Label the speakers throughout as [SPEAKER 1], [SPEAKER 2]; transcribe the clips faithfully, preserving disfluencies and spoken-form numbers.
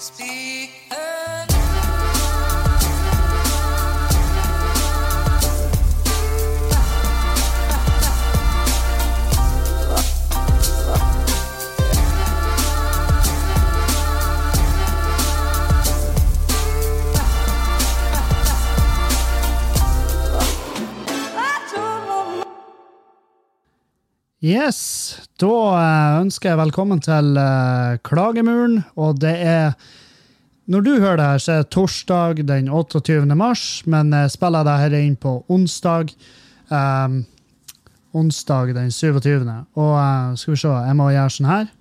[SPEAKER 1] Yes, da ønsker jeg velkommen til uh, Klagemuren, og det er, når du hører det her, så er det torsdag den åtteogtyvende mars, men jeg spiller det her inn på onsdag, um, onsdag den syvogtyvende Og uh, skal vi se, jeg må gjøre sånn her.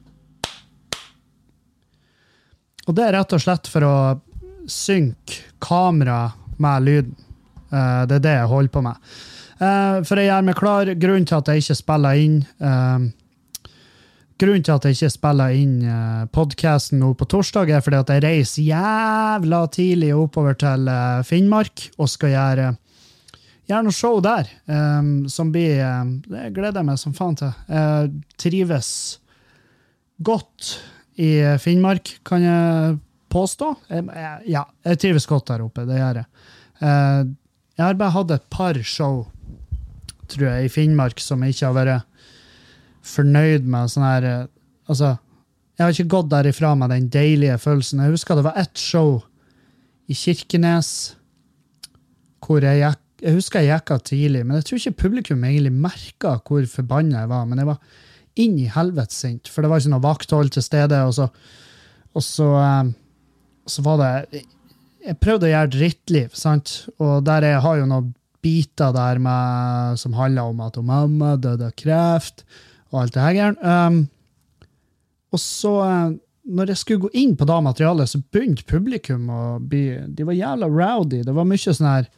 [SPEAKER 1] Og det er rett og slett for å synke kamera med lyden. Uh, det er det jeg holder på med. Uh, for jeg gjør meg klar, grunnen til at jeg ikke spiller inn uh, grunnen til at jeg ikke spiller inn uh, podcasten nå på torsdag er fordi at jeg reiser jævla tidlig oppover til uh, Finnmark og skal gjøre, gjøre noe show der um, som blir, um, det gleder jeg meg som faen til. Jeg trives godt i Finnmark, kan jeg påstå. Jeg, jeg, ja, jeg trives godt der oppe, det gjør jeg. Uh, jeg har bare hatt et par show tror jeg, i Finnmark, som jeg ikke har vært fornøyd med. Sånn her, altså, jeg har ikke gått derifra med den deilige følelsen. Jeg husker det var ett show i Kirkenes, hvor jeg gikk, jeg husker jeg gikk av tidlig, men jeg tror ikke publikum egentlig merket hvor forbannet jeg var, men jeg var inn i helvete sint, for det var ikke noe vakthold til stede, og så, og så, um, så var det, jeg prøvde å gjøre drittliv, sant? Og der jeg har jo noe biter der med, som handler om at mamma døde av kreft og alt det her. Um, og så, uh, når jeg skulle gå inn på det materialet, så begynte publikum å bli, de var jævla rowdy. Det var mye sånn her,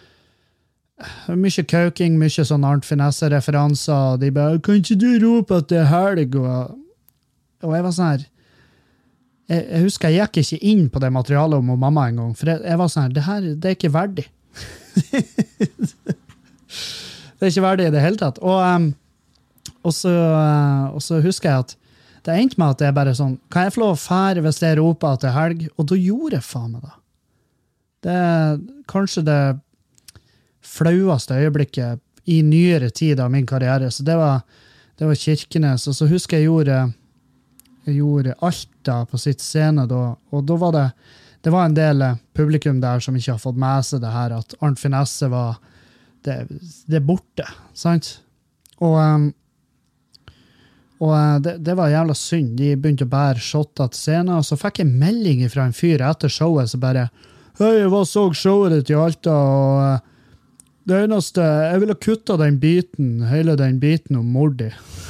[SPEAKER 1] mye kauking, mye sånn Arnt Finesse-referanser, og de bare, kan ikke du rope at det er helg? Og, og jeg var sånn her, jeg, jeg husker jeg gikk ikke inn på det materialet om mamma en gang, for jeg, jeg var sånn her, det her, det er ikke verdig. Det er ikke verdig i det hele tatt. Og, um, og, så, uh, og så husker jeg at det endte med at jeg bare sånn, kan jeg få lov å fære hvis jeg roper at det er helg? Og da gjorde jeg faen meg da. Det er kanskje det flaueste øyeblikket i nyere tid av min karriere. Så det var, det var Kirkenes. Og så husker jeg gjorde, jeg gjorde Alta på sitt scene da, og da var det Det var en del publikum der som ikke har fått med seg det her, at Arnt Finesse var, det, det er borte, sant? Og, um, og det, det var jævla synd. De begynte å bære shotter til scenen, og så fikk jeg melding fra en fyr etter showet, så bare, hei, jeg var så showet ditt i Alta, og uh, det eneste, jeg ville kutta den biten, hele den biten om Mordi.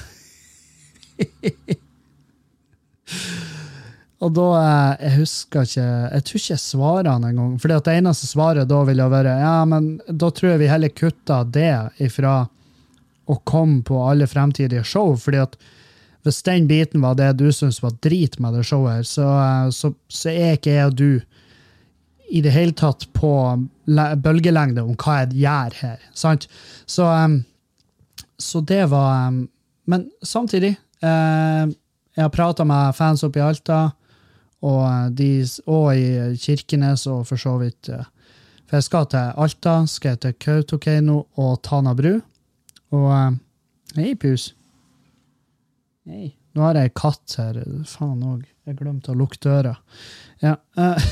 [SPEAKER 1] Og da, jeg husker ikke, jeg tror ikke jeg svarer han en gang, fordi at det eneste svaret da ville være, ja, men da tror jeg vi heller kuttet det ifra å komme på alle fremtidige show, fordi at hvis den biten var det du synes var drit med det showet her, så, så, så er ikke jeg og du i det hele tatt på bølgelengde om hva jeg gjør her, sant? Så, um, så det var, um, men samtidig, uh, jeg har pratet med fans oppe i Alta, og, de, og i Kirkenes, og for så vidt, for jeg skal til Alta, skal jeg til Kautokeino og Tana Bru, og hei, pus. Hei, nå har jeg katt her, faen også, jeg glemte å lukke døra. Ja, uh,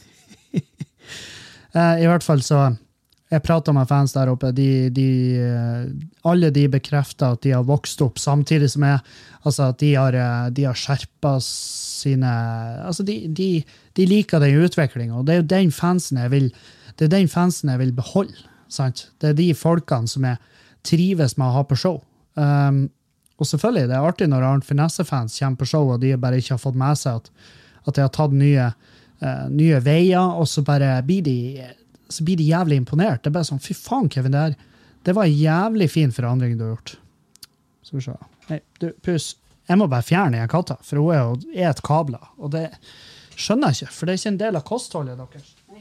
[SPEAKER 1] I hvert fall så, jeg pratet med fans der oppe, de, de, alle de bekrefter at de har vokst opp samtidig som jeg, altså at de har, de har skjerpet sine, altså de, de, de liker den utviklingen, og det er jo den fansen jeg vil, det er den fansen jeg vil beholde, sant? Det er de folkene som jeg trives med å ha på show. Um, og selvfølgelig, det er artig når Arnt Finesse-fans kommer på show, og de bare ikke har fått med seg at, at de har tatt nye, uh, nye veier, og så bare blir de så blir de jævlig imponert. Det er bare sånn, fy faen, Kevin, det, her, det var en jævlig fin forandring du har gjort. Skal vi se. Nei, du, pus, jeg må bare fjerne en katta, for hun er jo er et kabler, og det skjønner jeg ikke, for det er ikke en del av kostholdet deres. Nei.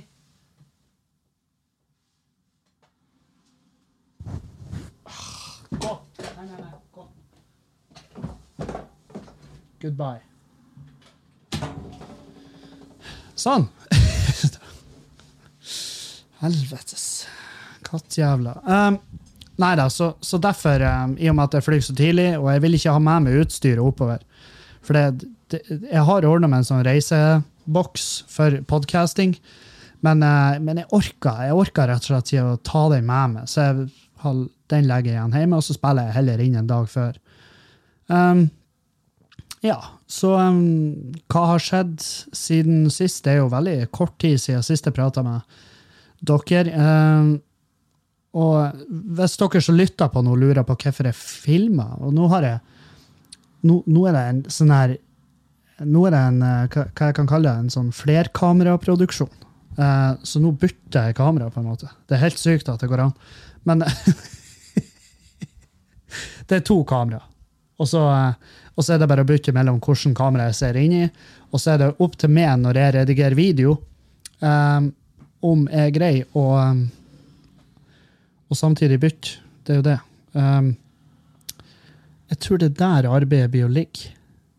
[SPEAKER 1] Gå. Nei, nei, nei, gå. Goodbye. Sånn. Helvetes. Kattjævla. Um, nei da, så, så derfor, um, i og med at jeg flyr så tidlig, og jeg vil ikke ha med meg utstyret oppover, for det, det, jeg har ordnet med en sånn reiseboks for podcasting, men, uh, men jeg orker, jeg orker rett og slett ikke å ta den med meg, så jeg har, den legger jeg igjen hjemme, og så spiller jeg heller inn en dag før. Um, ja, så um, hva har skjedd siden sist? Det er jo veldig kort tid siden sist jeg pratet med dere. Um, og hvis dere så lytter på noe, lurer på hvorfor jeg filmer, og nå har jeg, nå, nå er det en sånn her, nå er det en, hva, hva jeg kan kalle det, en sånn flerkameraproduksjon. Uh, så nå bytter jeg kamera på en måte. Det er helt sykt at det går an. Men det er to kamera. Og så, og så er det bare å bytte mellom hvordan kamera jeg ser inn i, og så er det opp til meg når jeg redigerer video, um, om jeg greier å um, og samtidig bytte. Det er jo det. Um, jeg tror det der arbeidet blir å ligge.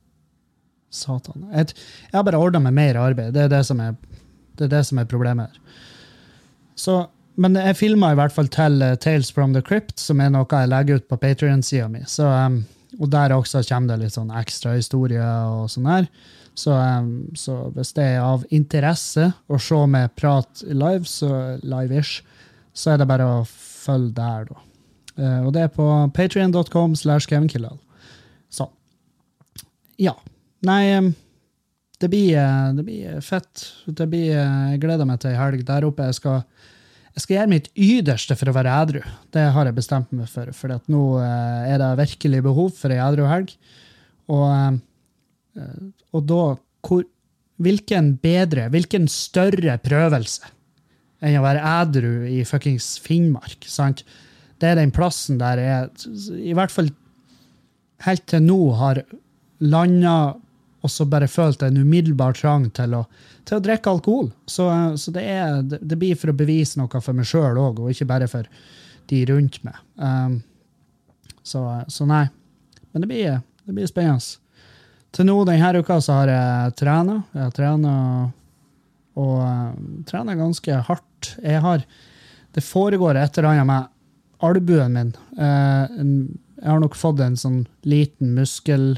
[SPEAKER 1] Satan. Jeg, jeg har bare ordnet med mer arbeid. Det er det som er, det er, det som er problemet her. Så, men jeg filmer i hvert fall til uh, Tales from the Crypt, som er noe jeg legger ut på Patreon-siden min. Så um, og der også kommer det litt sånn ekstra historie og sånn her. Så, um, så hvis det er av interesse å se meg prat live, så live-ish, så er det bare å følge der da. Uh, og det er på patreon dot com slash Kevin Kildahl. Sånn. Ja. Nei, um, det blir, uh, det blir fett. Det blir, uh, jeg gleder meg til en helg der oppe. Jeg skal Jeg skal gjøre mitt yderste for å være edru. Det har jeg bestemt meg for, for at nå eh, er det virkelig behov for en edru helg. Og, eh, og da, hvor, hvilken bedre, hvilken større prøvelse enn å være edru i fuckings Finnmark, sant? Det er den plassen der jeg, i hvert fall helt til nå, har landet og så bare følt en umiddelbar trang til å, til å drikke alkohol. Så, så det, er, det, det blir for å bevise noe for meg selv også, og ikke bare for de rundt meg. Um, så, så nei. Men det blir, det blir spennende. Til nå denne uka så har jeg trenet. Jeg har trenet og uh, trenet ganske hardt. Jeg har, det foregår et eller annet med albuen min. Uh, en, jeg har nok fått en sånn liten muskel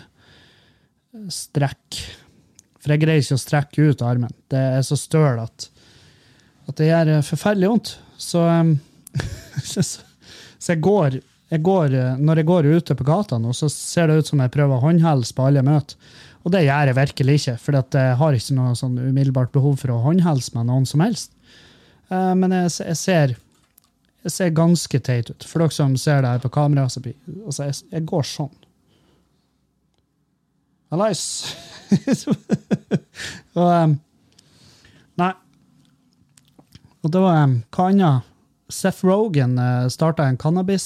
[SPEAKER 1] strekk. For jeg greier ikke å strekke ut armen. Det er så støl at, at det gjør forferdelig vondt. Så, um, så, så jeg, går, jeg går, når jeg går ute på gata nå, så ser det ut som jeg prøver å håndhelse på alle møter. Og det gjør jeg virkelig ikke, for jeg har ikke noe sånn umiddelbart behov for å håndhelse med noen som helst. Uh, men jeg, jeg, ser, jeg ser ganske teit ut. For dere som ser det her på kamera, så blir, altså jeg, jeg går sånn. Hallais. og, um, nei. Og det var um, hva annet? Seth Rogen uh, startet en cannabis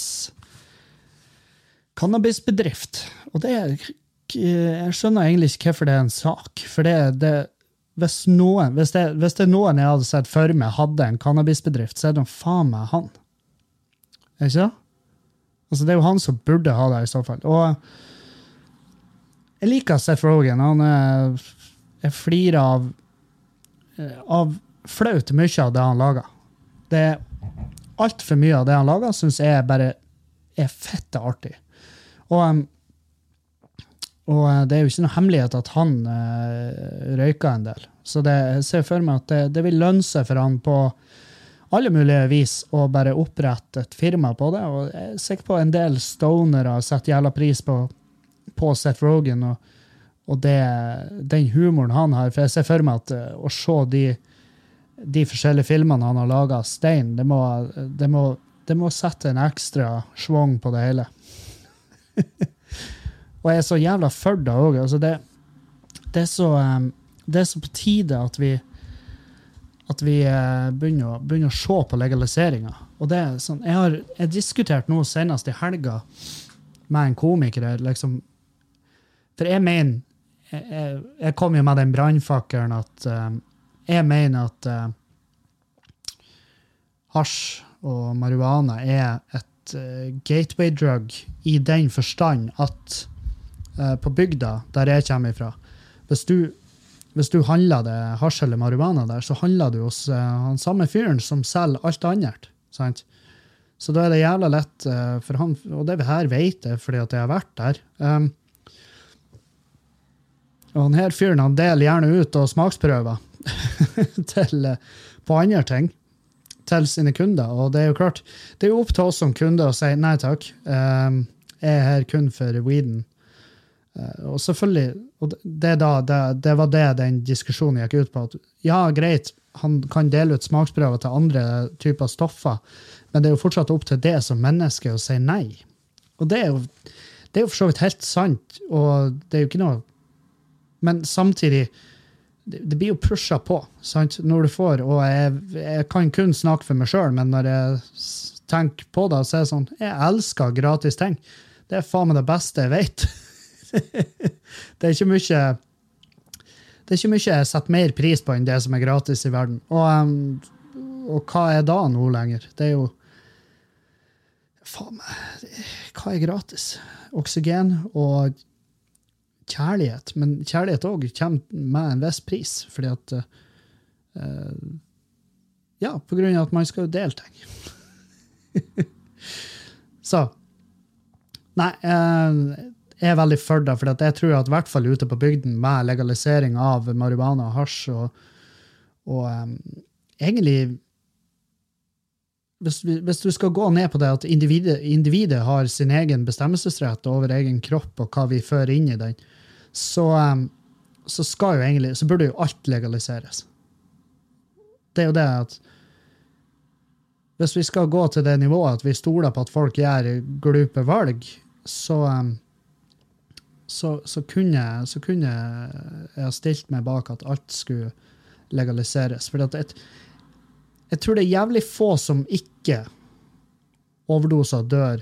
[SPEAKER 1] cannabisbedrift. Og det er, jeg skjønner egentlig ikke hvorfor det er en sak. For det, det hvis, noen, hvis, det, hvis det er noen jeg hadde sett for meg hadde en cannabisbedrift, så er det faen meg han. Er ikke det? Altså, det er jo han som burde ha det i så fall. Og jeg liker Seth Rogen. Han er, jeg flirer av, av flaut mye av det han lager. Det er alt for mye av det han lager, synes jeg bare er fette artig. Og, og det er jo ikke noe hemmelighet at han uh, røyker en del. Så det, jeg ser for meg at det, det vil lønne seg for han på alle mulige vis å bare opprette et firma på det. Og jeg er sikker på en del stonere har sett jævla pris på på Seth Rogen og, og det, den humoren han har. For jeg ser for meg at uh, å se de, de forskjellige filmene han har laget av Stein, det må, det, må, det må sette en ekstra svong på det hele. Og jeg er så jævla for det også. Altså det, det, er så, um, det er så på tide at vi at vi uh, begynner, å, begynner å se på legaliseringen. Og det er sånn, jeg har jeg diskutert noe senest i helga med en komiker her, liksom. For jeg mener, jeg, jeg, jeg kom jo med den brandfakkeren at um, jeg mener at uh, hasj og marihuana er et uh, gateway drug i den forstand at uh, på bygda, der jeg kommer ifra, hvis du, hvis du handler det hasj eller marihuana der, så handler du hos uh, han samme fyren som selger alt annet. Sant? Så da er det jævla lett uh, for han, og det her vet jeg fordi at jeg har vært der. Um, og han her fyren, han deler gjerne ut og smaksprøver til, uh, på andre ting, til sine kunder. Og det er jo klart, det er jo opp til oss som kunder å si, nei takk, um, jeg er her kun for weeden. Uh, og selvfølgelig, og det, da, det, det var det den diskusjonen gikk ut på, at ja, greit, han kan dele ut smaksprøver til andre typer stoffer, men det er jo fortsatt opp til det som menneske å si nei. Og det er jo, det er jo for så vidt helt sant, og det er jo ikke noe, men samtidig, det, det blir jo pushet på, sant, når du får, og jeg, jeg kan kun snakke for meg selv, men når jeg tenker på det, så er det sånn, jeg elsker gratis ting. Det er faen meg det beste jeg vet. Det er ikke mye det er ikke mye jeg setter mer pris på enn det som er gratis i verden. Og, um, og hva er da nå lenger? Det er jo faen meg, hva er gratis? Oksygen og kjærlighet. Men kjærlighet også kommer med en viss pris, fordi at uh, ja, på grunn av at man skal dele ting. Så nei, uh, jeg er veldig for det, for jeg tror at i hvert fall ute på bygden med legalisering av marihuana og hasj, og, og um, egentlig, hvis, hvis du skal gå ned på det at individet, individet har sin egen bestemmelsesrett over egen kropp og hva vi fører inn i den, så, um, så skal jo egentlig, så burde jo alt legaliseres. Det er jo det at hvis vi skal gå til det nivået at vi stoler på at folk gjør glupe valg, så um, Så, så, kunne, så kunne jeg ha stilt meg bak at alt skulle legaliseres. For at jeg, jeg tror det er jævlig få som ikke overdoser og dør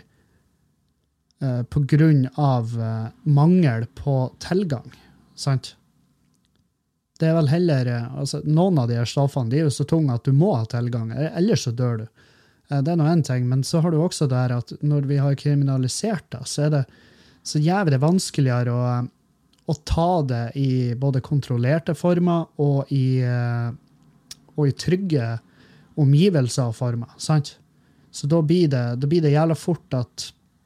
[SPEAKER 1] eh, på grunn av eh, mangel på tilgang. Sant? Det er vel heller, eh, altså, noen av de her stoffene, de er jo så tunge at du må ha tilgang, ellers så dør du. Eh, det er noe en ting, men så har du også der at når vi har kriminalisert det, så er det så jævlig vanskeligere å, å ta det i både kontrollerte former og i, og i trygge omgivelser og former, sant? Så da blir det, da blir det jævla fort at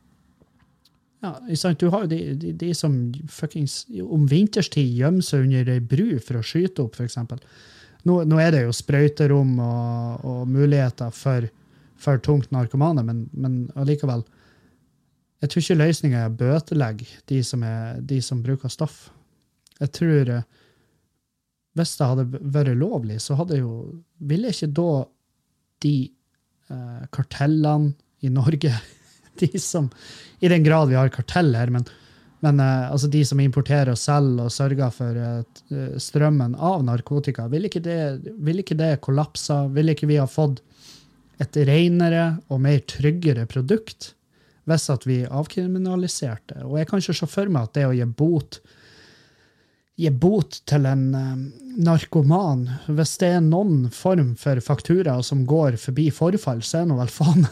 [SPEAKER 1] ja, sant? Du har jo de, de, de som fuckings om vinterstid gjemmer seg under ei bru for å skyte opp, for eksempel. Nå, nå er det jo sprøyterom og, og muligheter for, for tungt narkomane, men, men allikevel jeg tror ikke løsningen er å bøtelegge de som, er, de som bruker stoff. Jeg tror, hvis det hadde vært lovlig, så hadde jo, ville ikke da de eh, kartellene i Norge, de som, i den grad vi har kartell her, men, men eh, altså de som importerer og selger og sørger for eh, strømmen av narkotika, ville ikke det, ville ikke det kollapsa? Ville ikke vi ha fått et renere og mer tryggere produkt? Hvis at vi avkriminaliserte. Og jeg kan ikke se for meg at det å gi bot, gi bot til en um, narkoman, hvis det er noen form for faktura som går forbi forfall, så er det vel faen.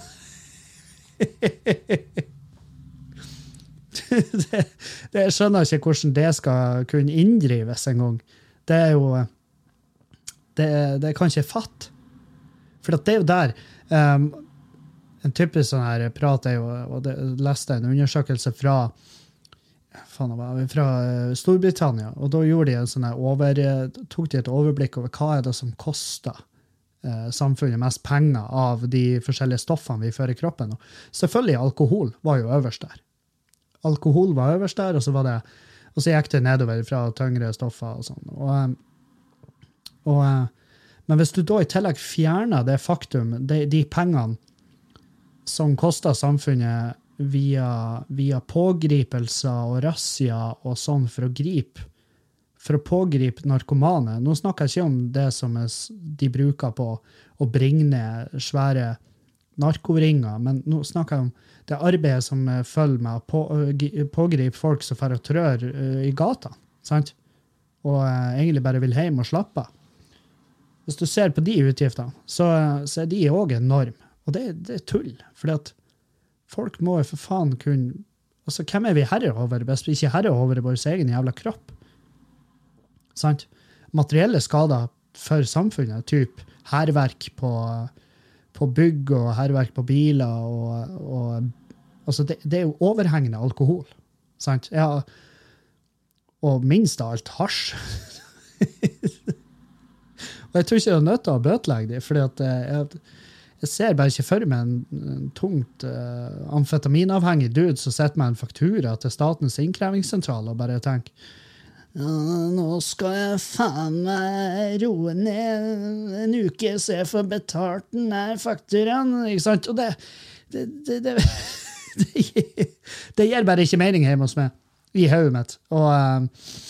[SPEAKER 1] det, det, jeg skjønner ikke hvordan det skal kunne inndrives en gang. Det er jo, det, det kan ikke jeg fatte. For det er jo der, um, en typisk sånn her prat er jo, og det leste en undersøkelse fra, faen, fra Storbritannia, og da gjorde de en sånn her over, tok de et overblikk over hva er det som koster eh, samfunnet mest penger av de forskjellige stoffene vi fører i kroppen. Og selvfølgelig, alkohol var jo øverst der. Alkohol var øverst der, og så, var det, og så gikk det nedover fra tyngre stoffer og sånn. Og, og, men hvis du da i tillegg fjerner det faktum, de, de pengene som koster samfunnet via, via pågripelser og razzia og sånn for å gripe, for å pågripe narkomane. Nå snakker jeg ikke om det som er, de bruker på å bringe ned svære narkoringer, men nå snakker jeg om det arbeidet som følger med å på, pågripe folk som får å trør uh, i gata, sant? Og uh, egentlig bare vil hjem og slappe av. Hvis du ser på de utgiftene, så, så er de også enorme. Og det, det er tull, fordi at folk må jo for faen kunne, altså hvem er vi herre over, hvis vi ikke er herre over vår egen jævla kropp? Sant? materielle skader for samfunnet, typ herverk på, på bygg og herverk på biler, og, og altså det, det er jo overhengende alkohol, sant? Ja, og minst av alt hasj. Og jeg tror ikke det er nødt til å bøtelegge det, fordi at jeg, jeg ser bare ikke for meg en, en tungt uh, amfetaminavhengig dude som setter meg en faktura til statens innkrevingssentral og bare tenker, ja, nå skal jeg faen meg roe ned en uke så jeg får betalt den her fakturaen, ikke sant? Og det, det, det, det, det, gir, det gir bare ikke mening hjemme hos meg, i hodet mitt. Og um,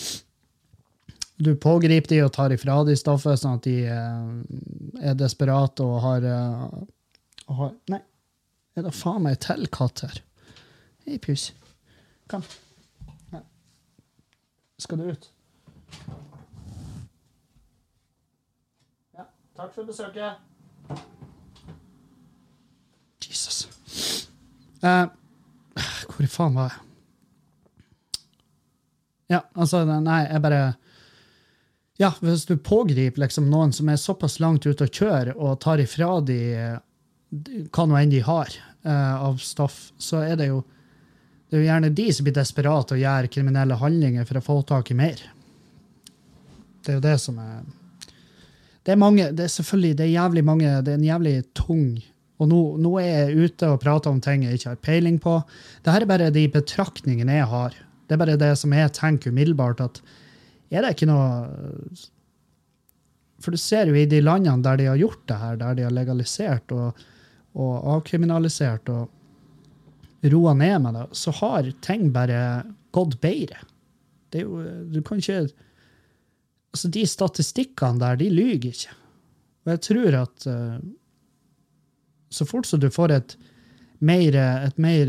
[SPEAKER 1] du pågriper de og tar ifra de stoffet, sånn at de uh, er desperate og har, uh, og har... Nei, er det faen meg til katt her? Hei, pus. Kom. Skal du ut? Ja, takk for besøket. Jesus. Uh, hvor i faen var jeg? Ja, altså, nei, jeg bare... Ja, hvis du pågriper liksom noen som er såpass langt ute å kjøre og tar ifra de hva noe enn de har uh, av stoff, så er det jo det er jo gjerne de som blir desperate og gjør kriminelle handlinger for å få tak i mer. Det er jo det som er... Det er mange, det er selvfølgelig, det er jævlig mange, det er en jævlig tung... Og nå, nå er jeg ute og prater om ting jeg ikke har peiling på. Dette er bare de betraktningene jeg har. Det er bare det som jeg tenker umiddelbart, at er det ikke noe... For du ser jo i de landene der de har gjort det her, der de har legalisert og, og avkriminalisert og roa ned med det, så har ting bare gått bedre. Det er jo, du kan ikke, altså de statistikkene der, de lyger ikke. Og jeg tror at uh, så fort så du får et mer, et mer,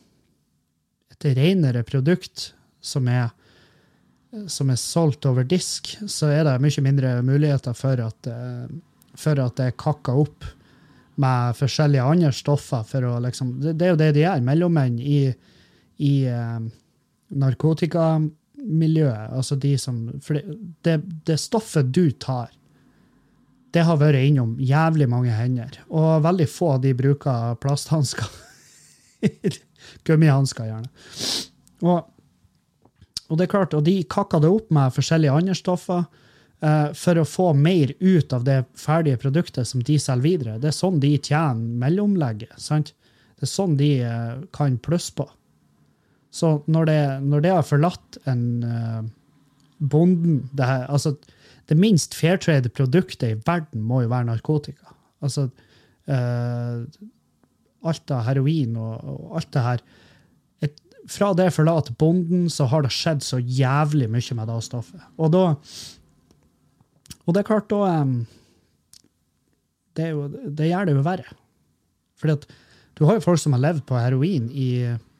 [SPEAKER 1] et renere produkt som er, som er solgt over disk, så er det mye mindre muligheter for at, uh, for at det er kakket opp med forskjellige andre stoffer for å liksom, det, det er jo det de er, mellommenn i, i eh, narkotikamiljøet, altså de som, for det, det, det stoffet du tar, det har vært innom jævlig mange hender, og veldig få av de bruker plasthansker, gummihansker gjerne. Og, og det er klart, og de kakker det opp med forskjellige andre stoffer, Uh, for å få mer ut av det ferdige produktet som de selger videre. Det er sånn de tjener mellomlegget, sant? Det er sånn de uh, kan plusse på. Så når det, når det har forlatt en uh, bonden, det, her, altså, det minst fairtrade produktet i verden må jo være narkotika. Altså, uh, alt av heroin og, og alt det her. Et, fra det forlater bonden, så har det skjedd så jævlig mye med det stoffet. Og da Og det er klart da, det, er jo, det gjør det jo verre. Fordi at du har jo folk som har levd på heroin i,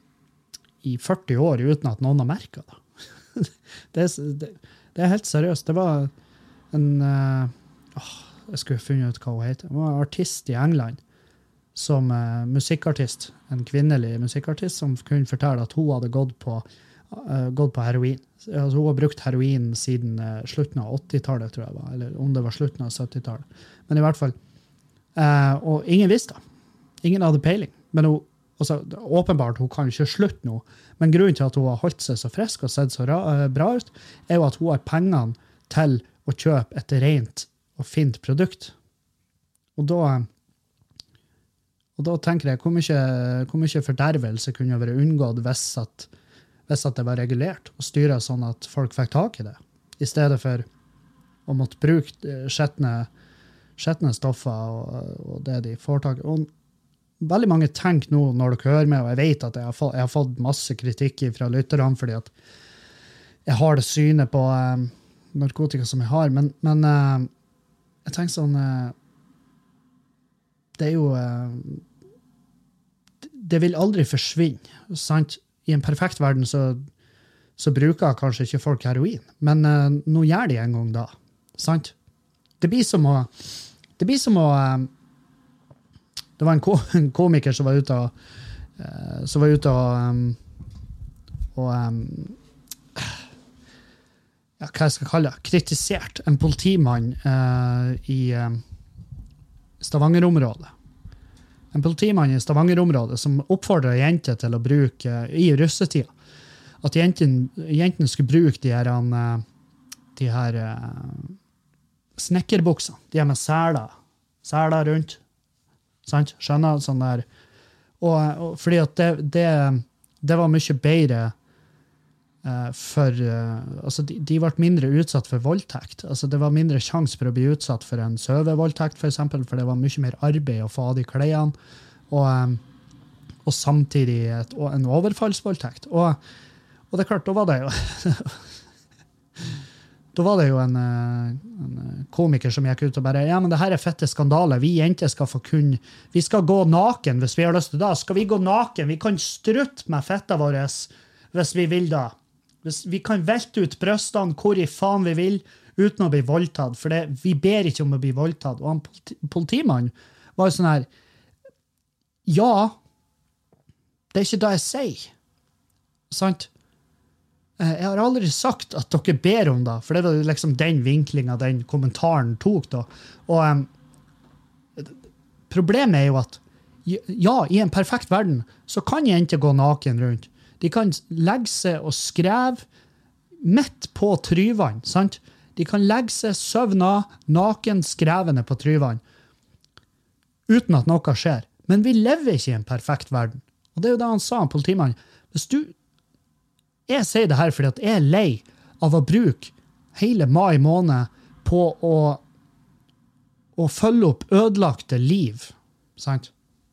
[SPEAKER 1] i førti år uten at noen har merket det. det, er, det. Det er helt seriøst. Det var en, åh, jeg skulle funnet ut hva hun heter. Hun var en artist i England, som uh, musikkartist, en kvinnelig musikkartist, som kunne fortelle at hun hadde gått på Uh, gått på heroin. Altså, hun har brukt heroin siden uh, slutten av åttitallet, tror jeg var, eller om det var slutten av syttitallet. Men i hvert fall. Uh, og ingen visste det. Ingen hadde peiling. Men hun, altså, åpenbart, hun kan ikke slutte nå. Men grunnen til at hun har holdt seg så frisk og sett så ra, uh, bra ut, er jo at hun har pengene til å kjøpe et rent og fint produkt. Og da, og da tenker jeg, hvor mye, hvor mye fordervelse kunne vært unngått hvis at hvis at det var regulert og styret sånn at folk fikk tak i det, i stedet for å måtte bruke skjettne, skjettne stoffer og, og det de får tak i. Og veldig mange tenker nå når dere hører med, og jeg vet at jeg har fått, jeg har fått masse kritikk fra lytterne fordi at jeg har det synet på um, narkotika som jeg har, men, men uh, jeg tenker sånn, uh, det er jo, uh, det vil aldri forsvinne, sant? I en perfekt verden så, så bruker kanskje ikke folk heroin, men uh, nå gjør de en gang da, sant? Det blir som å, det blir som å, uh, det var en, ko, en komiker som var ute og, uh, som var ute og, um, og um, ja, hva jeg skal kalle det, kritisert en politimann uh, i uh, Stavanger-området. En politimann i Stavanger-området som oppfordret jenter til å bruke, uh, i russetida, at jentene, jentene skulle bruke de her, uh, de her uh, snekkerbuksene, de her med seler, seler rundt, sant? Skjønner, sånn der. Og, og fordi at det, det, det var mye bedre uh, for, uh, altså de, de ble mindre utsatt for voldtekt. Altså det var mindre sjans for å bli utsatt for en søvevoldtekt, for eksempel, for det var mye mer arbeid å få av de klærne, og, um, og samtidig et, og en overfallsvoldtekt. Og, og det er klart, da var det jo da var det jo en, en komiker som gikk ut og bare, ja, men det her er fette skandale, vi jenter skal få kun, vi skal gå naken hvis vi har lyst til det, skal vi gå naken, vi kan strutte med fetta våre hvis vi vil da, hvis vi kan velte ut brøstene hvor i faen vi vil, uten å bli voldtatt, for det, vi ber ikke om å bli voldtatt, og han politi, politimannen var jo sånn her, ja, det er ikke det jeg sier, sant? Jeg har aldri sagt at dere ber om det, for det var liksom den vinklingen den kommentaren tok da. Og um, problemet er jo at, ja, i en perfekt verden, så kan jenter gå naken rundt. De kan legge seg og skreve midt på tryvann, sant? De kan legge seg søvna, naken, skrevende på tryvann, uten at noe skjer. Men vi lever ikke i en perfekt verden. Og det er jo det han sa, politimannen. Hvis du Jeg sier det her fordi at jeg er lei av å bruke hele mai måned på å, å følge opp ødelagte liv. Sant?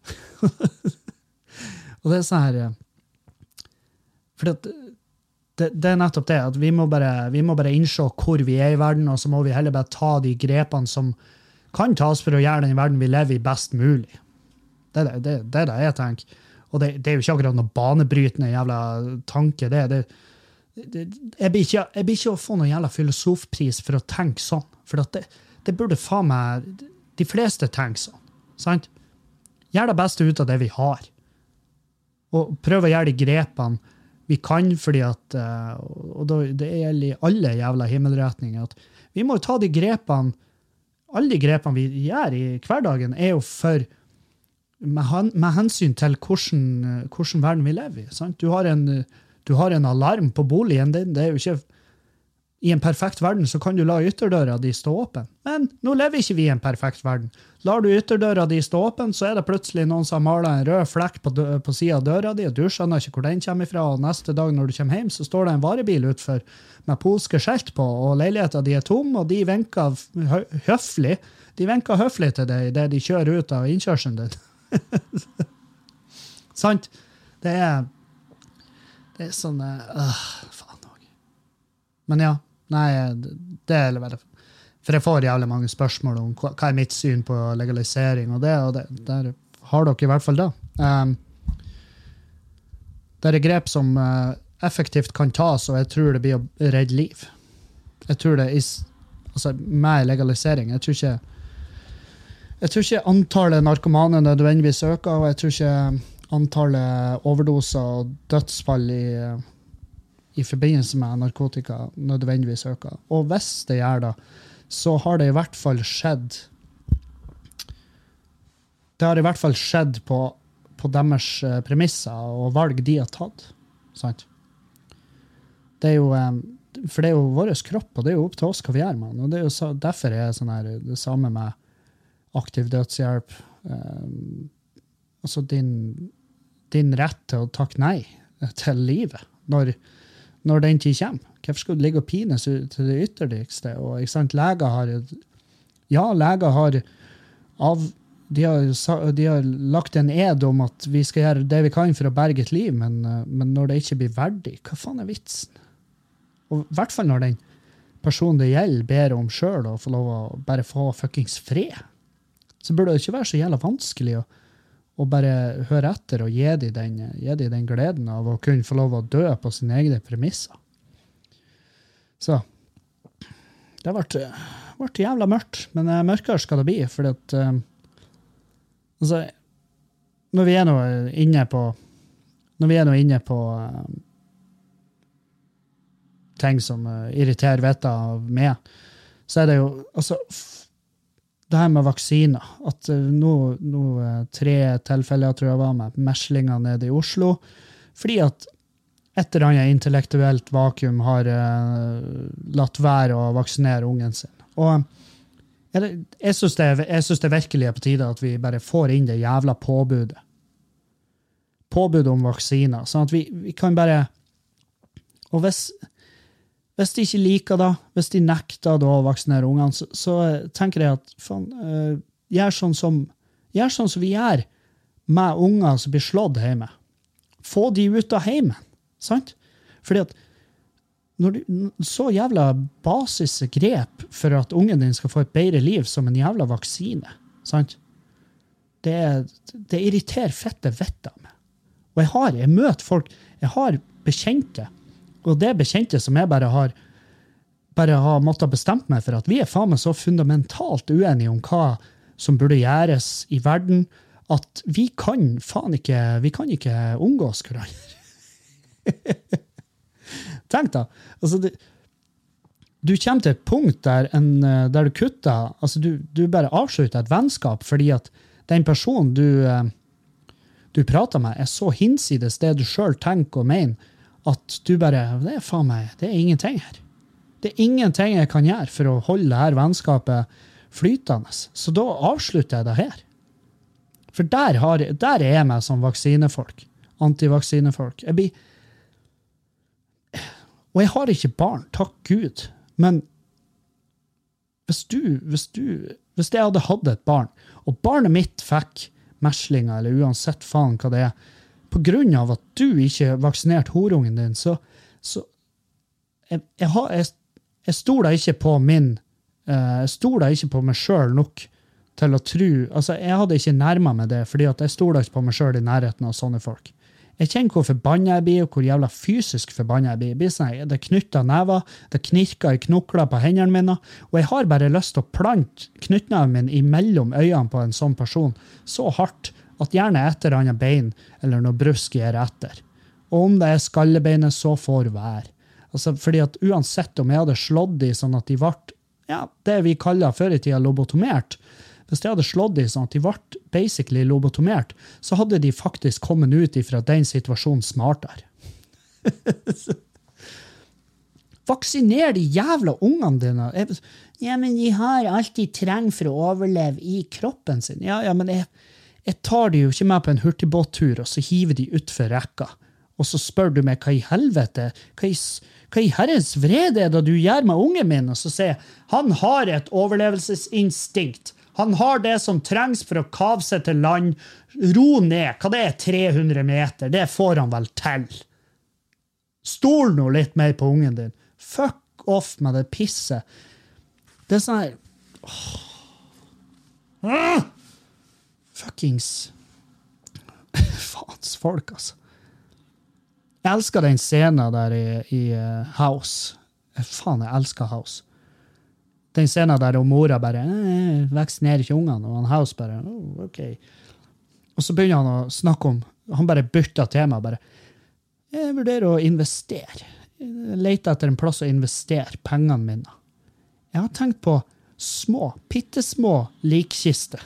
[SPEAKER 1] Og det er sånn her for det, det, det er nettopp det at vi må, bare, vi må bare innse hvor vi er i verden, og så må vi heller bare ta de grepene som kan tas for å gjøre den verden vi lever i best mulig. Det er det, det, det, er det jeg tenker. Og det, det er jo ikke akkurat noe banebrytende jævla tanke. Det, det, det, jeg, blir ikke, jeg blir ikke å få noen jævla filosofpris for å tenke sånn. For det, det burde faen meg de fleste tenke sånn. Sant? Gjør det beste ut av det vi har. Og prøv å gjøre de grepene vi kan, fordi at og det gjelder i alle jævla himmelretninger, at vi må ta de grepene, alle de grepene vi gjør i hverdagen, er jo for Med, han, med hensyn til hvordan, hvordan verden vi lever i. Sant? Du, har en, du har en alarm på boligen din. Det er jo ikke, I en perfekt verden så kan du la ytterdøra di stå åpen. Men nå lever ikke vi i en perfekt verden. Lar du ytterdøra di stå åpen, så er det plutselig noen som har malet en rød flekk på, dø, på siden av døra di, og du skjønner ikke hvor den kommer ifra, og neste dag når du kommer hjem, så står det en varebil utfor med polske skjelt på, og leiligheten de er tom, og de venker hø høflig. De venker høflig til deg det de kjører ut av innkjørselen din. Sant? Det er det er sånn øh, faen også. Men ja, nei, det er veldig for jeg får jævlig mange spørsmål om hva, hva er mitt syn på legalisering og det, og det, der har dere i hvert fall da. Um, det er grep som uh, effektivt kan tas, og jeg tror det blir å redde liv. Jeg tror det er altså, med legalisering, jeg tror ikke Jeg tror ikke antallet narkomane nødvendigvis øker, og jeg tror ikke antallet overdoser og dødsfall i, i forbindelse med narkotika nødvendigvis øker. Og hvis det gjør det, så har det i hvert fall skjedd det har i hvert fall skjedd på, på deres premisser og valg de har tatt. Sant? Det er jo, for det er jo vår kropp, og det er jo opp til oss hva vi gjør, man. Og det er jo så, derfor er sånn her, det samme med aktiv dødshjelp, eh, altså din, din rett til å takke nei til livet, når, når den tid kommer. Hvorfor skal du ligge og pines til det ytterligste? Og ikke sant, leger har, ja, leger har, av, de har, de har lagt en ed om at vi skal gjøre det vi kan for å berge et liv, men, men når det ikke blir verdig, hva faen er vitsen? Og i hvert fall når den personen det gjelder ber om selv å få lov å bare få fuckings fred, så burde det ikke være så jævla vanskelig å, å bare høre etter og gi de, den, gi de den gleden av å kunne få lov å dø på sine egne premisser. Så det har vært, vært jævla mørkt, men mørkere skal det bli, fordi at um, altså, når vi er nå inne på når vi er nå inne på um, ting som uh, irriterer vettet av meg, så er det jo, altså, f- det her med vaksiner, at uh, nå, nå uh, tre tilfeller, tror jeg var med, meslinger nede i Oslo, fordi at et eller annet intellektuelt vakuum har uh, latt være å vaksinere ungen sin. Og jeg, jeg synes det, jeg synes det virkelig er på tide at vi bare får inn det jævla påbudet. Påbud om vaksiner, sånn at vi, vi kan bare, og hvis, hvis de ikke liker da, hvis de nekter da å vaksinere ungene, så, så tenker jeg at faen, uh, gjør, sånn som, gjør sånn som vi gjør med unger som blir slått hjemme. Få de ut av heimen, sant? Fordi at når du, så jævla basisgrep for at ungen din skal få et bedre liv som en jævla vaksine, sant? Det, det irriterer fette vettet av meg. Og jeg har, jeg møter folk, jeg har bekjente, og det er bekjente som jeg bare har, bare har måttet bestemt meg for at vi er faen meg så fundamentalt uenige om hva som burde gjøres i verden, at vi kan faen ikke, vi kan ikke omgås hverandre. Tenk da, altså det, du kommer til et punkt der, en, der du kutter, altså du, du bare avslutter et vennskap, fordi at den personen du du prater med, er så hinsides det du selv tenker og mener, at du bare, det er faen meg, det er ingenting her. Det er ingenting jeg kan gjøre for å holde det her vennskapet flytende. Så da avslutter jeg det her. For der, har, der er jeg med som vaksinefolk, antivaksinefolk. Jeg blir, og jeg har ikke barn, takk Gud, men hvis du, hvis du, hvis jeg hadde hatt et barn, og barnet mitt fikk meslinger, eller uansett faen hva det er, på grunn av at du ikke vaksinerte horungen din, så, så jeg, jeg, har, jeg, jeg stoler ikke på min, uh, jeg stoler ikke på meg selv nok til å tro, altså jeg hadde ikke nærmet meg det, fordi at jeg stoler ikke på meg selv i nærheten av sånne folk. Jeg kjenner hvor forbannet jeg blir, og hvor jævla fysisk forbannet jeg blir. Jeg blir sånn, det knytter never, det knirker i knokler på hendene mine, og jeg har bare lyst til å plante knyttneven min imellom øynene på en sånn person, så hardt at gjerne et eller annet bein eller noe brusk gir etter. Og om det er skallebeinet, så får være. Altså, fordi at uansett om jeg hadde slått de sånn at de ble, ja, det vi kaller før i tiden lobotomert, hvis jeg hadde slått de sånn at de ble basically lobotomert, så hadde de faktisk kommet ut ifra den situasjonen smartere. Vaksiner de jævla ungene dine. Ja, men de har alt de trenger for å overleve i kroppen sin. Ja, ja, men jeg, jeg tar de jo ikke med på en hurtigbåttur, og så hiver de ut for rekka. Og så spør du meg, hva i helvete? Hva i, hva i herrens vrede er det du gjør med ungen min? Og så sier jeg, han har et overlevelsesinstinkt. Han har det som trengs for å kave seg til land. Ro ned. Hva det er tre hundre meter? Det får han vel til. Stol nå litt mer på ungen din. Fuck off med det pisset. Det er sånn her... Ah! Fuckings... Faens folk, altså. Jeg elsker den scenen der i, i uh, House. Faen, jeg elsker House. Den scenen der og mora bare eh, vaksinerer ikke ungene, og han House bare, oh, ok. Og så begynner han å snakke om, han bare bytter tema, bare, jeg vurderer å investere. Jeg leter etter en plass å investere pengene mine. Jeg har tenkt på små, pittesmå likkiste.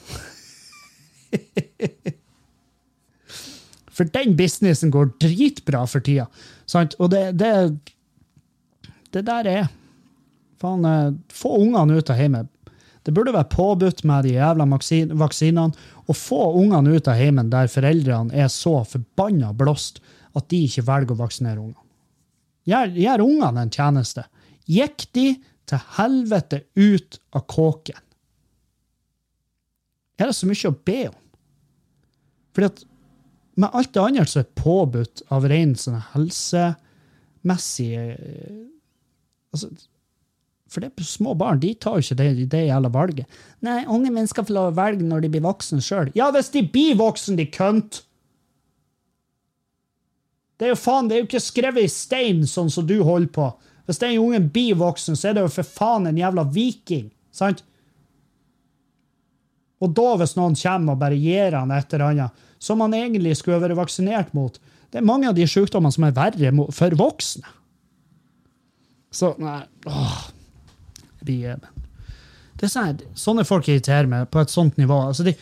[SPEAKER 1] For den businessen går dritbra for tida. Sant? Og det, det, det der er faen, få ungene ut av heimen. Det burde være påbudt med de jævla vaksinene, og få ungene ut av heimen der foreldrene er så forbannet blåst at de ikke velger å vaksinere ungene. Gjør, gjør ungene en tjeneste. Gikk de til helvete ut av kåken. Er det så mye å be om? Fordi at med alt det andre så er påbudt av ren sånne helsemessige altså for det er små barn, de tar jo ikke det, det jævla valget. Nei, unge menn skal få lov å velge når de blir voksen selv. Ja, hvis de blir voksen, de kønt! Det er jo faen, det er jo ikke skrevet i stein sånn som du holder på. Hvis den ungen blir voksen, så er det jo for faen en jævla viking, sant? Og da hvis noen kommer og bare gir han et eller annet, som han egentlig skulle være vaksinert mot, det er mange av de sykdommene som er verre for voksne. Så, nei, åh, jeg blir, det er sånn, sånne folk irriterer meg på et sånt nivå. Altså, de,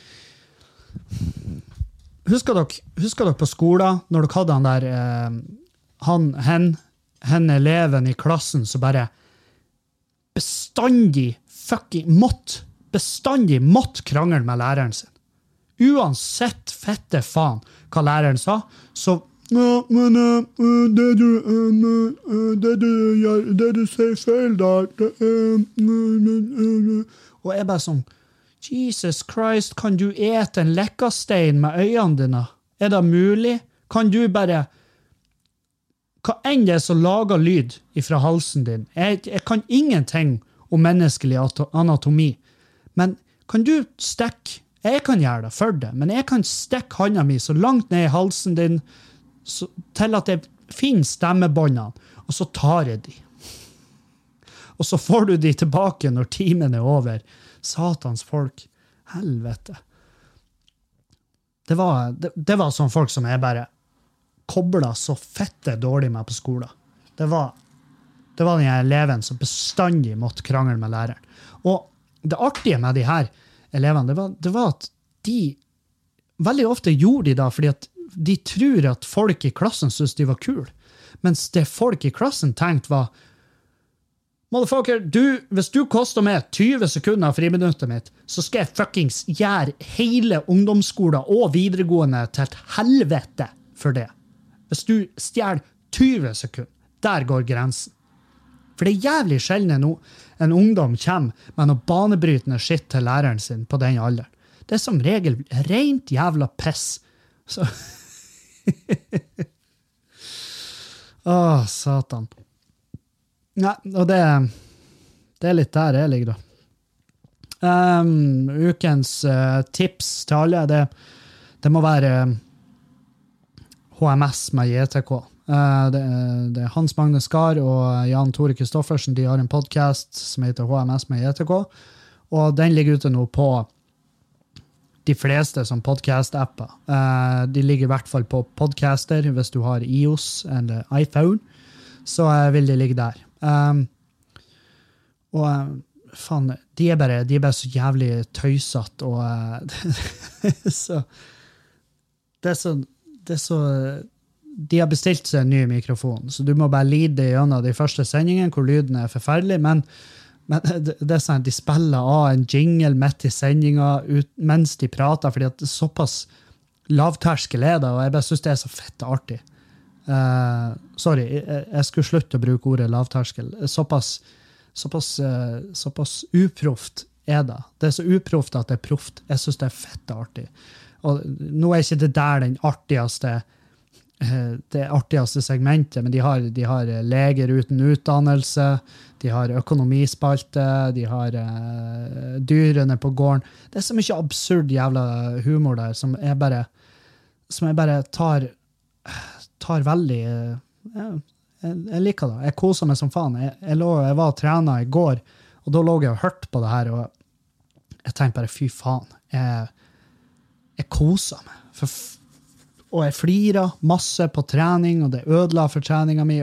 [SPEAKER 1] husker dere, husker dere på skolen, når dere hadde han der, eh, han, hen, hen eleven i klassen, så bare bestandig fucking måtte, bestandig måtte krangle med læreren sin. Uansett fette faen hva læreren sa, så ja, men uh, det, du, uh, uh, det, du gjør, det du sier feil der, det, uh, uh, uh, uh. Og jeg bare sånn, Jesus Christ, kan du ete en lekkastein med øynene dine? Er det mulig? Kan du bare, hva enn det er som lager lyd ifra halsen din? Jeg, jeg kan ingenting om menneskelig anatomi, men kan du stekke, jeg kan gjøre det for det, men jeg kan stekke handa mi så langt ned i halsen din, så, til at jeg finner stemmebåndene, og så tar jeg de. Og så får du de tilbake når timen er over. Satans folk. Helvete. Det var, det, det var sånne folk som jeg bare koblet så fette dårlig med på skolen. Det var, det var den eleven som bestandig måtte krangle med læreren. Og det artige med de her elevene, det var, det var at de veldig ofte gjorde de da, fordi at de tror at folk i klassen synes de var kul. Mens det folk i klassen tenkte var, motherfucker, du, hvis du koster meg tjue sekunder av friminuttet mitt, så skal jeg fuckings gjøre hele ungdomsskolen og videregående til et helvete for det. Hvis du stjeler tjue sekunder, der går grensen. For det er jævlig sjelden en, en ungdom kommer med noe banebrytende skitt til læreren sin på den alderen. Det er som regel rent jævla piss. Så... Åh, satan. Nei, og det, det er litt der jeg ligger da. Um, ukens uh, tips til alle, det, det må være H M S med J T K. Uh, det, det er Hans Magne Skar og Jan Tore Kristoffersen, de har en podcast som heter H M S med J T K, og den ligger ute nå på de fleste som podcast-apper. Uh, de ligger i hvert fall på podcaster, hvis du har iOS eller iPhone, så uh, vil de ligge der. Um, og uh, faen, de er, bare, de er bare så jævlig tøysatt, og uh, så, det er så, det er så, de har bestilt seg en ny mikrofon, så du må bare lide gjennom de første sendingen, hvor lyden er forferdelig, men Men det, det er sånn at de spiller av en jingle midt i sendinga ut, mens de prater, fordi at det er såpass lavterskel er det, og jeg bare synes det er så fett artig. Uh, sorry, jeg, jeg skulle slutte å bruke ordet lavterskel. Såpass, såpass, uh, såpass uproft er det. Det er så uproft at det er proft. Jeg synes det er fett artig. Og nå er ikke det der den artigste det artigste segmentet, men de har, de har leger uten utdannelse, de har økonomispalte, de har uh, dyrene på gården. Det er så mye absurd jævla humor der, som jeg bare, som jeg bare tar, tar veldig, uh, jeg, jeg liker det. Jeg koser meg som faen. Jeg, jeg, lå, jeg var trenet i går, og da lå jeg og hørte på det her, og jeg tenkte bare, fy faen, jeg, jeg koser meg. For og jeg flirer masse på trening, og det ødela for treninga mi.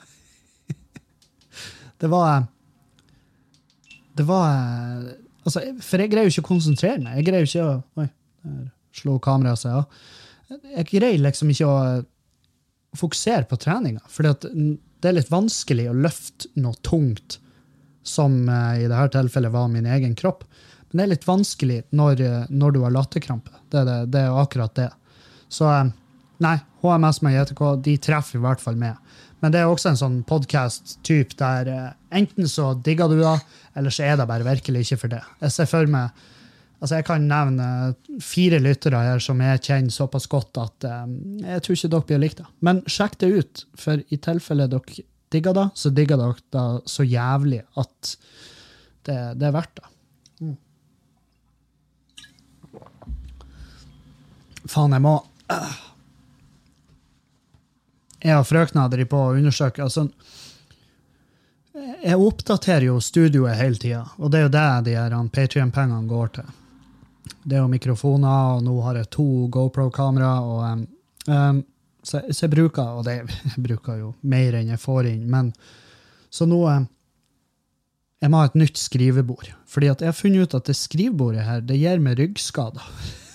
[SPEAKER 1] det var det var altså, for jeg greier jo ikke å konsentrere meg. Jeg greier jo ikke å oi, slå kameraet seg, ja. Jeg greier liksom ikke å fokusere på treninga, for det er litt vanskelig å løfte noe tungt, som i dette tilfellet var min egen kropp. Men det er litt vanskelig når, når du har latterkrampe. Det, det, det er akkurat det. Så nei, H M S med J T K, de treffer i hvert fall med. Men det er også en sånn podcast-typ der eh, enten så digger du det, eller så er det bare virkelig ikke for det. Jeg ser for meg, altså jeg kan nevne fire lyttere her som jeg kjenner såpass godt at eh, jeg tror ikke dere blir likt det. Men sjekk det ut, for i tilfelle dere digger det, så digger dere det så jævlig at det, det er verdt det. Mm. Faen, jeg må... Uh. Jeg og frøkna hadde de på å undersøke. Altså, jeg oppdaterer jo studioet hele tiden, og det er jo det de her Patreon-pengene går til. Det er jo mikrofoner, og nå har jeg to GoPro-kamera, og um, um, så, så jeg bruker, og det, jeg bruker jo mer enn jeg får inn, men Så nå eh, jeg må ha et nytt skrivebord, fordi at jeg har funnet ut at det skrivebordet her, det gir meg ryggskader.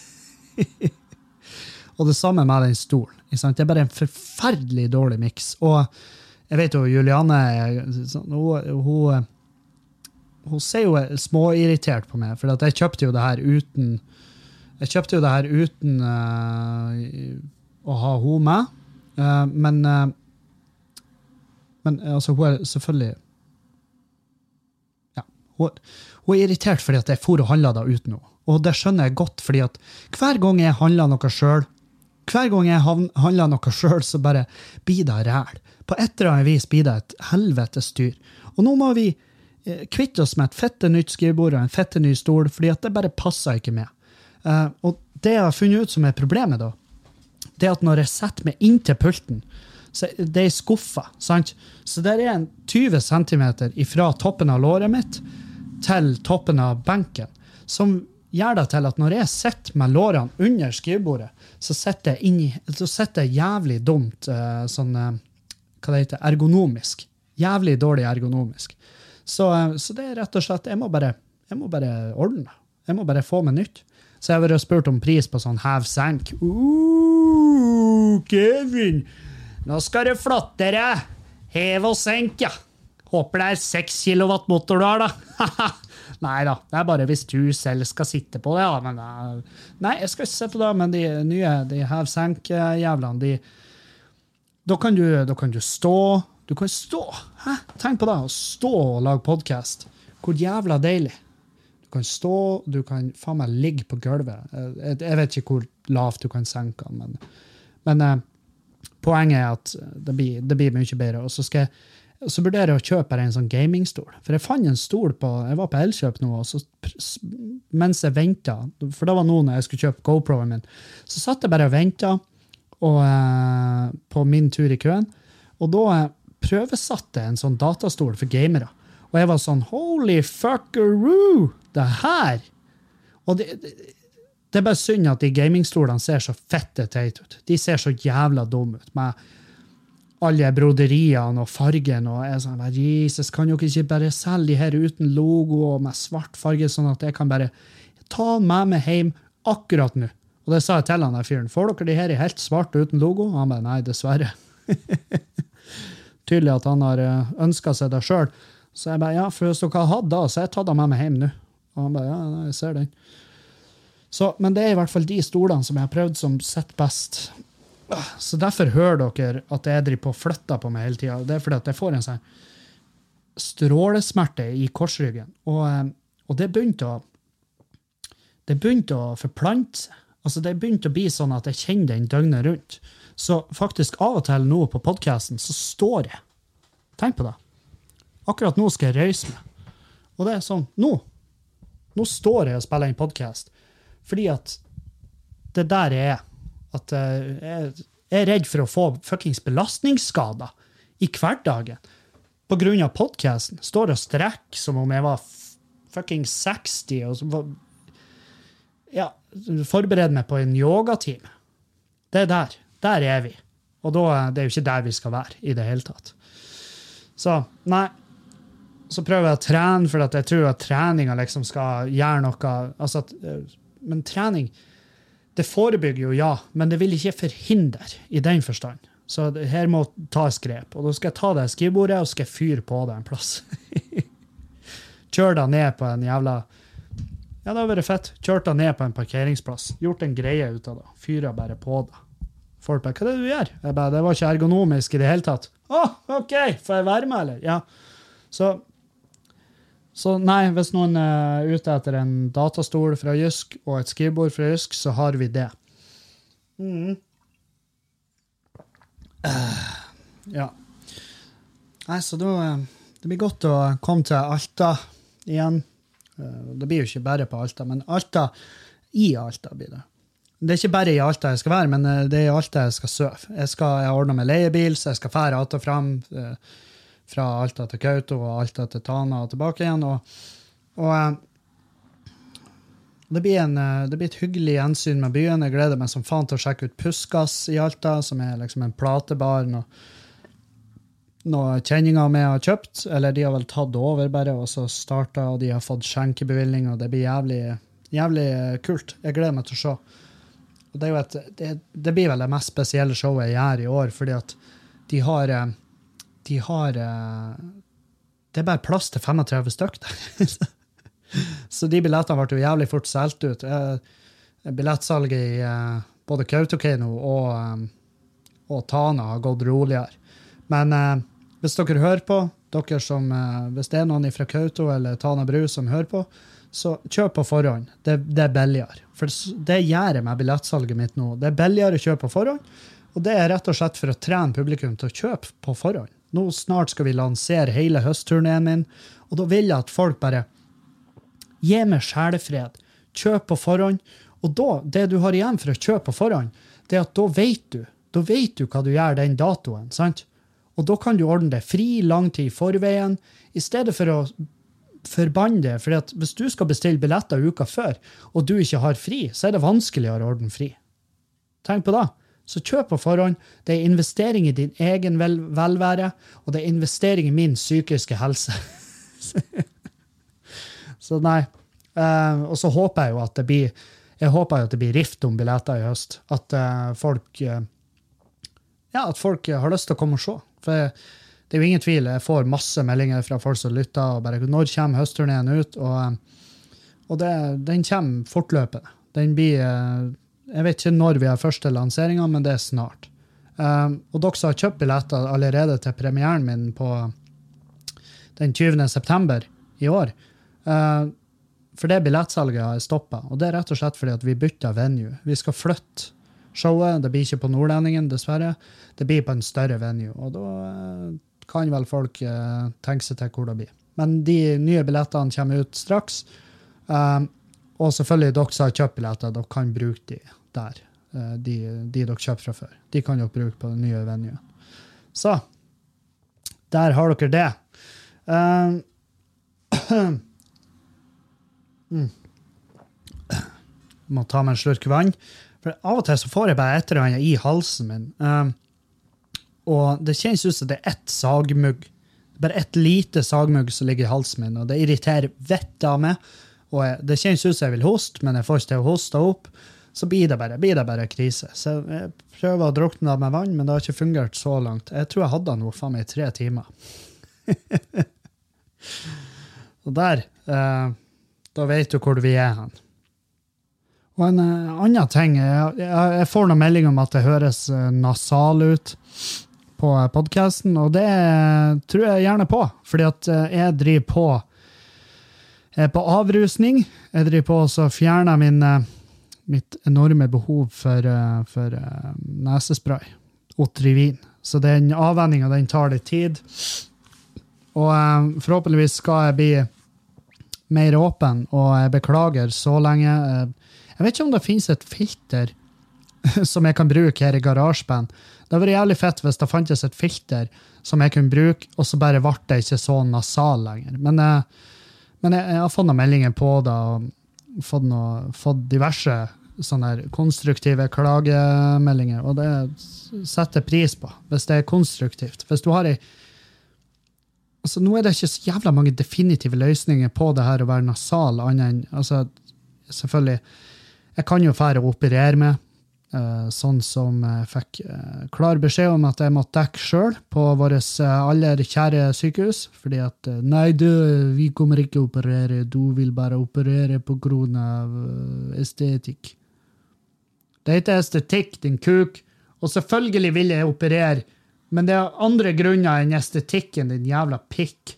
[SPEAKER 1] Og det samme med den stolen. Ikke sant? Det er bare en forferdelig dårlig mix. Og jeg vet jo, Juliane, hun, hun, hun ser jo småirritert på meg, for at jeg kjøpte jo det her uten, jeg kjøpte jo det her uten uh, å ha hun med. Uh, men, uh, men altså, hun er selvfølgelig, ja, hun, hun er irritert fordi at jeg for og handler da uten henne. Og det skjønner jeg godt, fordi at hver gang jeg handler noe selv, hver gang jeg handler noe selv, så bare blir det ræl. På et eller annet vis blir det et helvete styr. Og nå må vi eh, kvitte oss med et fette nytt skrivebord og en fette ny stol, fordi at det bare passer ikke med. Uh, og det jeg har funnet ut som er problemet da, det er at når jeg setter meg inn til pulten, så det er skuffa, sant? Så der er en tjue centimeter ifra toppen av låret mitt til toppen av benken, som gjør det til at når jeg sitter med lårene under skrivebordet, så sitter jeg, inni, så sitter jeg jævlig dumt, uh, sånn, uh, hva det heter, ergonomisk. Jævlig dårlig ergonomisk. Så, uh, så det er rett og slett, jeg må bare, jeg må bare ordne det. Jeg må bare få meg nytt. Så jeg har vært spurt om pris på sånn hev-senk. Uh, Kevin, nå skal du flotte deg. Hev og senk, ja. Håper det er seks kilowatt motor du har, da. Nei da, det er bare hvis du selv skal sitte på det, ja. Men, uh, nei, jeg skal ikke se på det, men de nye, de hev-senk-jævlene, de, da kan du, da kan du stå, du kan stå, hæ? Tenk på det, å stå og lage podcast. Hvor jævla deilig. Du kan stå, du kan faen meg ligge på gulvet. Jeg, jeg vet ikke hvor lavt du kan senke den, men, men uh, poenget er at det blir, det blir mye bedre, og så skal jeg så burde jeg å kjøpe en sånn gamingstol. For jeg fant en stol på, jeg var på Elkjøp nå, og så, mens jeg ventet, for det var nå når jeg skulle kjøpe GoProen min, så satt jeg bare og ventet og, eh, på min tur i køen, og da eh, prøvesatte jeg en sånn datastol for gamere. Og jeg var sånn, holy fuckeroo, det her! Og det, det, det er bare synd at de gamingstolene ser så fette teit ut. De ser så jævla dumme ut, med alle broderiene og fargen, og jeg sånn, Jesus, kan jo ikke bare selge de her uten logo og med svart farge, sånn at jeg kan bare ta med meg hjem akkurat nå. Og det sa jeg til han der fyren, får dere de her i helt svart og uten logo? Og han bare, nei, dessverre. Tydelig at han har ønsket seg det selv. Så jeg bare, ja, for hvis dere har hatt da, så har jeg tatt dem med meg hjem nå. Og han bare, ja, nei, jeg ser den. Så, men det er i hvert fall de stolene som jeg har prøvd som sett best. Så derfor hører dere at jeg driver på og flytter på meg hele tiden. Det er fordi at jeg får en sånn strålesmerte i korsryggen. Og, og det begynte å det begynte å forplante seg. Altså det begynte å bli sånn at jeg kjenner den døgnet rundt. Så faktisk av og til nå på podcasten så står jeg. Tenk på det. Akkurat nå skal jeg røyse meg. Og det er sånn, nå. Nå står jeg og spiller en podcast. Fordi at det der jeg er. At uh, jeg, jeg er redd for å få fuckings belastningsskader i hverdagen. På grunn av podcasten. Står og strekk som om jeg var fuckings seksti, og så var, ja, forbered meg på en yogatime. Det er der. Der er vi. Og da, det er jo ikke der vi skal være i det hele tatt. Så, nei. Så prøver jeg å trene, for at jeg tror at treninga liksom skal gjøre noe. Altså at, men trening det forebygger jo, ja, men det vil ikke forhindre i den forstand. Så det, her må tas grep. Og da skal jeg ta det skrivebordet, og skal jeg fyre på det en plass. Kjør da ned på en jævla... Ja, det har vært fett. Kjørt da ned på en parkeringsplass. Gjort en greie ut av det. Fyrer bare på det. Folk bare, hva er det du gjør? Jeg bare, det var ikke ergonomisk i det hele tatt. Å, oh, ok, får jeg være med, eller? Ja. Så... Så nei, hvis noen er ute etter en datastol fra Jysk og et skrivebord fra Jysk, så har vi det. Mm. Uh, ja. Nei, så da, det blir godt å komme til Alta igjen. Uh, det blir jo ikke bare på Alta, men Alta, i Alta blir det. Det er ikke bare i Alta jeg skal være, men det er i Alta jeg skal søve. Jeg skal jeg ordne med leiebil, så jeg skal fære alt og frem, uh, fra Alta til Kauto og Alta til Tana og tilbake igjen. Og, og det, blir en, det blir et hyggelig gjensyn med byen. Jeg gleder meg som faen til å sjekke ut Puskas i Alta, som er liksom en platebar. Noe, noen kjenninger med har kjøpt, eller de har vel tatt over bare, og så startet, og de har fått skjenkebevilling, og det blir jævlig, jævlig kult. Jeg gleder meg til å se. Og det, er jo et, det, det blir vel det mest spesielle showet jeg gjør i år, fordi at de har, de har det er bare plass til femogtredve stykk der. Så de billettene ble jo jævlig fort selt ut. Billettsalget i både Kautokeino og, og Tana har gått roligere. Men eh, hvis dere hører på, dere som, eh, hvis det er noen fra Kauto eller Tana Bru som hører på, så kjøp på forhånd. Det, det er billigere. For det gjør jeg med billettsalget mitt nå. Det er billigere å kjøpe på forhånd, og det er rett og slett for å trene publikum til å kjøpe på forhånd. Nå snart skal vi lansere hele høstturneen min, og da vil jeg at folk bare gi meg sjelefred, kjøp på forhånd, og da, det du har igjen for å kjøpe på forhånd, det er at da vet du, da vet du hva du gjør den datoen, sant? Og da kan du ordne det fri lang tid i forveien, i stedet for å forbanne det, for at hvis du skal bestille billetter uka før, og du ikke har fri, så er det vanskeligere å ordne fri. Tenk på det. Så kjøp på forhånd. Det er investering i din egen vel velvære, og det er investering i min psykiske helse. Så nei. Uh, og så håper jeg jo at det blir, jeg håper jo at det blir rift om billetter i høst. At uh, folk, uh, ja, at folk har lyst til å komme og se. For det er jo ingen tvil, jeg får masse meldinger fra folk som lytter, og bare, når kommer høstturneen ut? Og, og det, den kommer fortløpende. Den blir, uh, jeg vet ikke når vi har første lanseringen, men det er snart. Um, og dere som har kjøpt billetter allerede til premieren min på den tyvende september i år, uh, for det billettsalget har stoppet, og det er rett og slett fordi at vi bytter venue. Vi skal flytte showet, det blir ikke på Nordlendingen, dessverre. Det blir på en større venue, og da uh, kan vel folk uh, tenke seg til hvor det blir. Men de nye billettene kommer ut straks, um, og selvfølgelig dere som har kjøpt billetter, dere kan bruke de der, uh, de, de dere kjøper fra før. De kan dere bruke på den nye venue. Så, der har dere det. Um, mm. Må ta meg en slurk vann. For av og til så får jeg bare et eller annet i halsen min. Um, og det kjennes ut som det er ett sagmugg. Bare ett lite sagmugg som ligger i halsen min, og det irriterer vettet av meg. Og jeg, det kjennes ut som jeg vil hoste, men jeg får ikke til å hoste opp. Så blir det bare, blir det bare krise. Så jeg prøver å drukne det med vann, men det har ikke fungert så langt. Jeg tror jeg hadde noe faen meg i tre timer. Og der, uh, da vet du hvor vi er hen. Og en uh, annen ting, jeg, jeg, jeg får noen melding om at det høres uh, nasal ut på podcasten, og det uh, tror jeg gjerne på, fordi at uh, jeg driver på, jeg er på avrusning, jeg driver på å fjerne min, uh, mitt enorme behov for, uh, for uh, nesespray, Otrivin. Så den avvenningen, den tar litt tid, og uh, forhåpentligvis skal jeg bli mer åpen, og jeg beklager så lenge. Uh, Jeg vet ikke om det finnes et filter som jeg kan bruke her i GarageBand. Det hadde vært jævlig fett hvis det fantes et filter som jeg kunne bruke, og så bare ble det ikke så nasal lenger. Men, men jeg, jeg har fått noen meldinger på det, og fått, noe, fått diverse sånne konstruktive klagemeldinger, og det setter pris på, hvis det er konstruktivt. Hvis du har en altså, nå er det ikke så jævla mange definitive løsninger på det her å være nasal, annet enn, altså, selvfølgelig, jeg kan jo fære å operere med, uh, sånn som jeg fikk uh, klar beskjed om at jeg måtte dekke selv på våre uh, aller kjære sykehus, fordi at, uh, nei du, vi kommer ikke å operere, du vil bare operere på grunn av uh, estetikk. Det heter estetikk, din kuk, og selvfølgelig vil jeg operere, men det er andre grunner enn estetikken, din jævla pikk.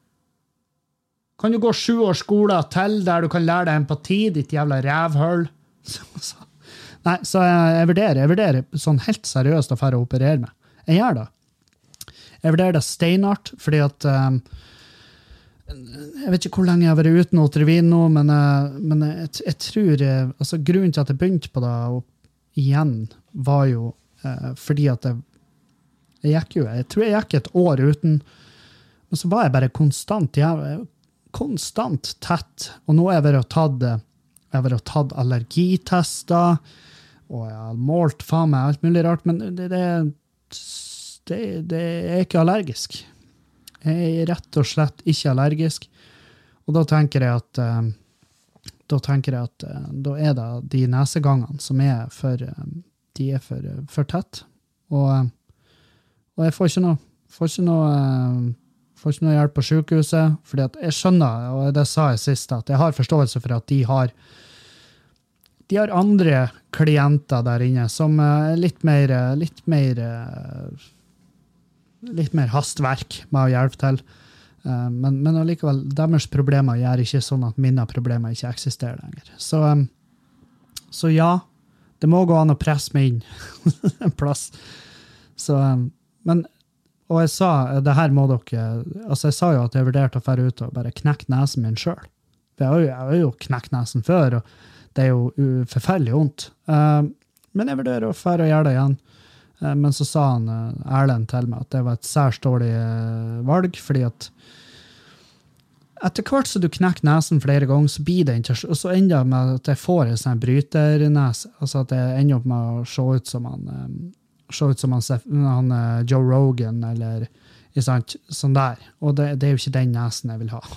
[SPEAKER 1] Kan du gå sju år skole til der du kan lære deg empati, ditt jævla rævhøl? Så, så. Nei, så jeg, jeg vurderer, jeg vurderer sånn helt seriøst å fære å operere meg. Jeg gjør det. Jeg vurderer det steinart, fordi at um, jeg vet ikke hvor lenge jeg har vært uten Otrivin nå, men, uh, men jeg, jeg tror, uh, altså grunnen til at jeg begynte på det og igjen var jo uh, fordi at jeg, jeg gikk jo, jeg tror jeg gikk et år uten, men så var jeg bare konstant, jeg konstant tett, og nå har jeg vært og tatt, jeg har vært og tatt allergitester, og jeg har målt faen meg alt mulig rart, men det, det, det, det er ikke allergisk. Jeg er rett og slett ikke allergisk. Og da tenker jeg at, uh, da tenker jeg at uh, da er det de nesegangene som er for, uh, de er for, uh, for tett. Og, uh, og jeg får ikke noe, får ikke noe, uh, får ikke noe hjelp på sykehuset, fordi at jeg skjønner, og det sa jeg sist, at jeg har forståelse for at de har De har andre klienter der inne som er litt mer, litt mer, litt mer hastverk med å hjelpe til. Men, men allikevel, deres problemer gjør ikke sånn at mine problemer ikke eksisterer lenger. Så, så ja, det må gå an å presse meg inn en plass. Så, men, og jeg sa, det her må dere, altså jeg sa jo at jeg vurderte å fære ut og bare knekke nesen min selv. For jeg har jo, jeg har jo knekt nesen før, og det er jo forferdelig ondt. Uh, men jeg vurderer å fære og gjøre det igjen. Uh, men så sa han, uh, Erlend til meg, at det var et særs dårlig uh, valg, fordi at etter hvert så du knekker nesen flere ganger, så blir det ikke, og så ender det med at jeg får en sånn bryternese, altså at jeg ender opp med å se ut som han, um, se ut som han, han uh, Joe Rogan, eller sant, sånn der. Og det, det er jo ikke den nesen jeg vil ha.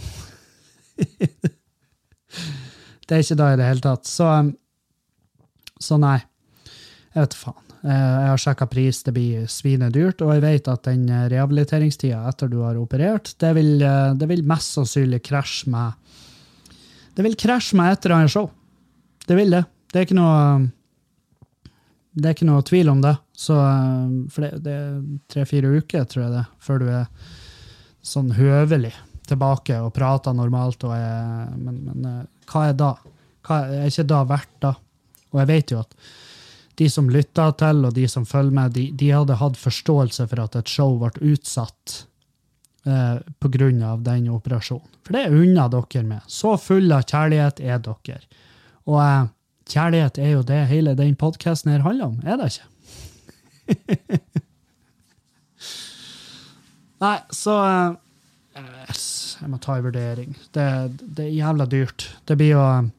[SPEAKER 1] Det er ikke da i det hele tatt. Så, så nei, jeg vet faen. Jeg har sjekket pris, det blir svinedyrt, og jeg vet at den rehabiliteringstida etter du har operert, det vil, det vil mest sannsynlig krasje med, det vil krasje med etter en show. Det vil det. Det er ikke noe, det er ikke noe tvil om det. Så, for det, det er tre-fire uker, tror jeg det, før du er sånn høvelig tilbake og prater normalt, og jeg, men, men hva er da? Hva er ikke da verdt da? Og jeg vet jo at de som lytter til, og de som følger med, de, de hadde hatt forståelse for at et show ble utsatt eh, på grunn av den operasjonen. For det unner dere med. Så full av kjærlighet er dere. Og eh, kjærlighet er jo det hele den podcasten her handler om, er det ikke? Nei, så eh, jeg må ta en vurdering. Det, det er jævla dyrt. Det blir jo...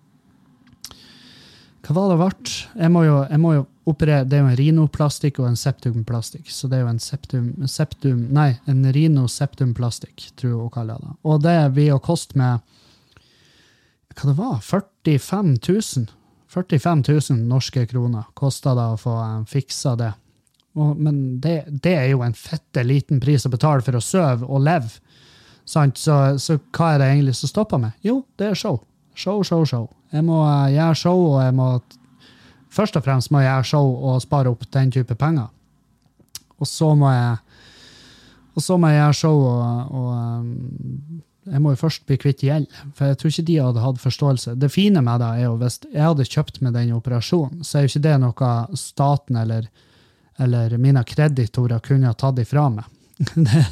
[SPEAKER 1] Hva var det vært? Jeg må jo, jeg må jo operere... Det er jo en rhinoplastikk og en septumplastikk. Så det er jo en septum... septum nei, en rhinoseptumplastikk, tror jeg å kalle det. Og det blir jo kost med... Hva det var? førtifem tusen. førtifem tusen norske kroner kostet det å få fiksa det. Og, men det, det er jo en fette liten pris å betale for å søve og leve. Sant? Så, så hva er det egentlig som stopper meg? Jo, det er show. Show, show, show. Jeg må uh, gjøre show, og jeg må først og fremst må jeg gjøre show og spare opp den type penger. Og så må jeg og så må jeg gjøre show, og, og um, jeg må jo først bli kvitt gjeld, for jeg tror ikke de hadde hatt forståelse. Det fine med det er jo, hvis jeg hadde kjøpt med den operasjonen, så er jo ikke det noe staten eller, eller mine kreditorer kunne ha tatt ifra meg. Det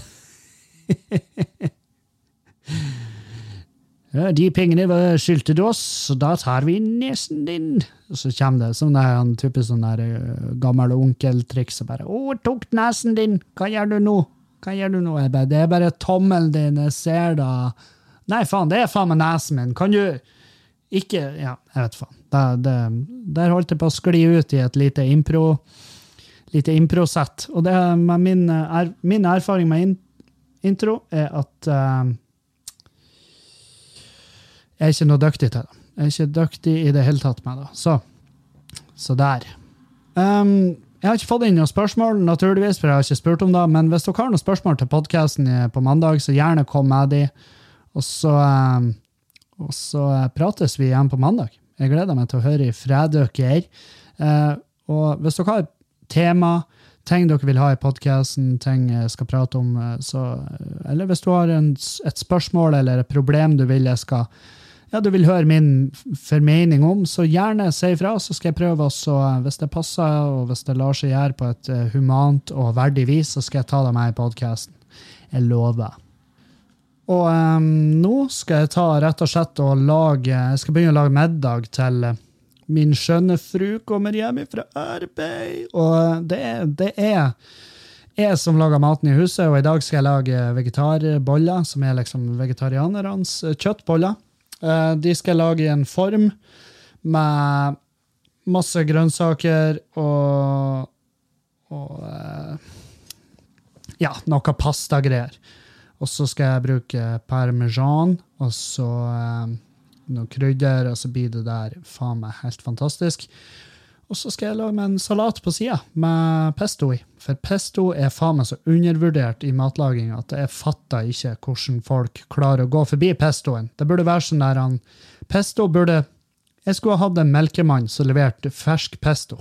[SPEAKER 1] Ja, de pengene var skyldte du oss, så da tar vi nesen din. Og så kommer det sånn der, en type sånn der uh, gammel onkeltriks, og bare, å, tok nesen din, hva gjør du nå? Hva gjør du nå? Jeg bare, det er bare tommelen din, jeg ser da. Nei, faen, det er faen med nesen min. Kan du ikke, ja, jeg vet faen. Det, det, der holdt jeg på å skli ut i et lite impro, lite impro-sett. Og det med min, er, min erfaring med in, intro er at uh, jeg er ikke noe dyktig til det. Jeg er ikke dyktig i det hele tatt med det. Så, så der. Um, jeg har ikke fått inn noen spørsmål, naturligvis, for jeg har ikke spurt om det, men hvis dere har noen spørsmål til podcasten på mandag, så gjerne kom med de, og så, um, og så prates vi igjen på mandag. Jeg gleder meg til å høre fra dere. Uh, og hvis dere har tema, ting dere vil ha i podcasten, ting jeg skal prate om, så, eller hvis du har en, et spørsmål eller et problem du vil jeg skal ja, du vil høre min formening om, så gjerne si ifra, så skal jeg prøve også, hvis det passer, og hvis det lar seg gjøre på et humant og verdig vis, så skal jeg ta det med i podcasten. Jeg lover. Og um, nå skal jeg ta rett og slett og lage, jeg skal begynne å lage middag til min skjønne fru kommer hjem fra arbeid, og det, det er jeg som lager maten i huset, og i dag skal jeg lage vegetarboller, som er liksom vegetarianerens kjøttboller. De skal lage en form med masse grønnsaker og, og ja, noe pasta-greier. Og så skal jeg bruke parmesan, og så um, noe krydder, og så blir det der faen meg helt fantastisk. Og så skal jeg lage med en salat på siden, med pesto i. For pesto er faen meg så undervurdert i matlaging at jeg fatter ikke hvordan folk klarer å gå forbi pestoen. Det burde være sånn der han... Pesto burde... Jeg skulle ha hatt en melkemann som leverte fersk pesto.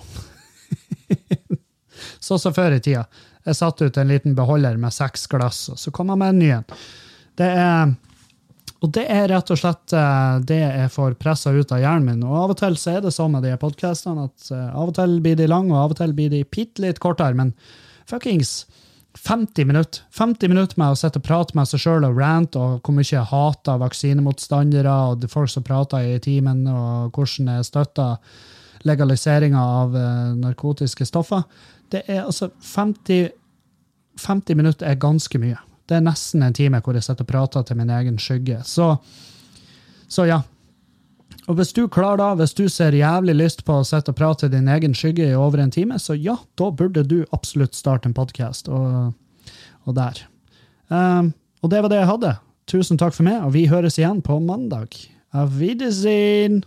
[SPEAKER 1] Så så før i tida. Jeg satt ut en liten beholder med seks glass, og så kom jeg med en ny en. Det er... Og det er rett og slett det jeg får presset ut av hjernen min. Og av og til så er det sånn med de podcastene at av og til blir de lang, og av og til blir de pitt litt kortere, men fuckings femti minutter. femti minutter med å sitte og prate med seg selv og rant, og hvor mye jeg hater vaksinemotstandere, og folk som prater i timen, og hvordan jeg støtter legaliseringen av narkotiske stoffer. Det er altså femti, femti minutter er ganske mye. Det er nesten en time hvor jeg sitter og prater til min egen skygge. Så, så ja. Og hvis du klarer da, hvis du ser jævlig lyst på å sitte og prate til din egen skygge i over en time, så ja, da burde du absolutt starte en podcast. Og, og der. Um, og det var det jeg hadde. Tusen takk for meg, og vi høres igjen på mandag. Auf Wiedersehen!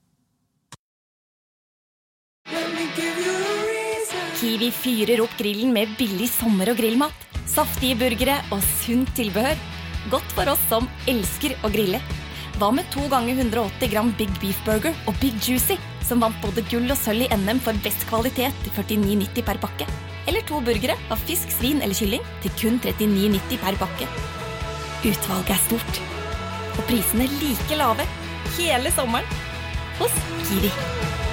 [SPEAKER 2] Kiwi fyrer opp grillen med billig sommer- og grillmat. Saftige burgere og sunt tilbehør. Godt for oss som elsker å grille. Hva med to ganger hundre og åtti gram Big Beef Burger og Big Juicy, som vant både gull og sølv i N M for best kvalitet til førtini nitti per pakke? Eller to burgere av fisk, svin eller kylling til kun trettini nitti per pakke. Utvalget er stort, og prisene like lave hele sommeren hos Kiwi.